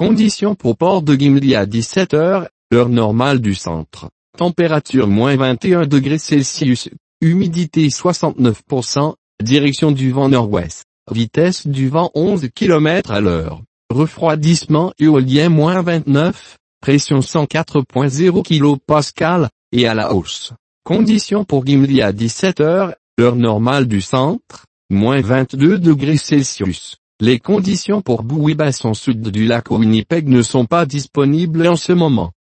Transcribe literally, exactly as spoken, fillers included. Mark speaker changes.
Speaker 1: Conditions pour port de Gimli à dix-sept heures, heure normale du centre. Température moins vingt et un degrés Celsius. Humidité soixante-neuf pour cent. Direction du vent nord-ouest. Vitesse du vent onze kilomètres à l'heure. Refroidissement éolien moins vingt-neuf. Pression cent quatre virgule zéro kilopascal, et à la hausse. Conditions pour Gimli à dix-sept heures, heure normale du centre. Moins vingt-deux degrés Celsius. Les conditions pour Bouibasson sud du lac Winnipeg ne sont pas disponibles en ce moment.